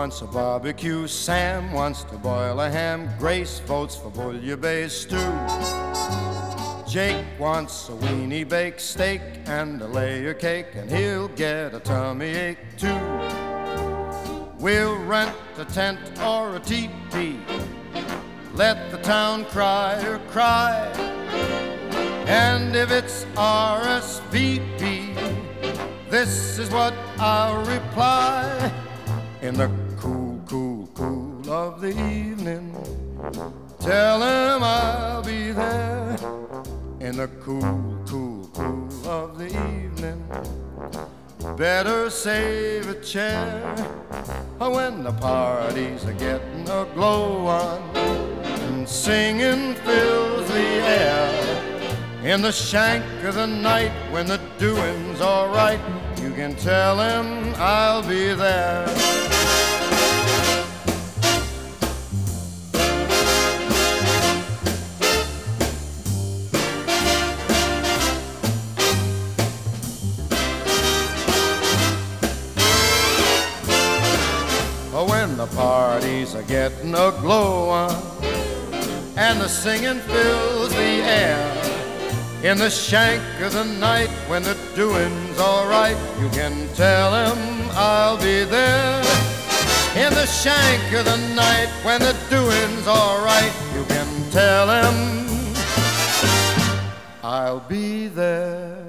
wants a barbecue, Sam wants to boil a ham, Grace votes for bouillabaisse stew. Jake wants a weenie baked steak and a layer cake, and he'll get a tummy ache too. We'll rent a tent or a teepee, let the town crier cry, and if it's RSVP, this is what I'll reply. In the cool, cool, cool of the evening, tell him I'll be there. In the cool, cool, cool of the evening, better save a chair. When the parties are getting a glow on and singing fills the air, in the shank of the night when the doing's all right, you can tell him I'll be there. When the parties are getting a glow on and the singing fills the air, in the shank of the night when the doing's all right, you can tell him I'll be there. In the shank of the night when the doing's all right, you can tell him I'll be there.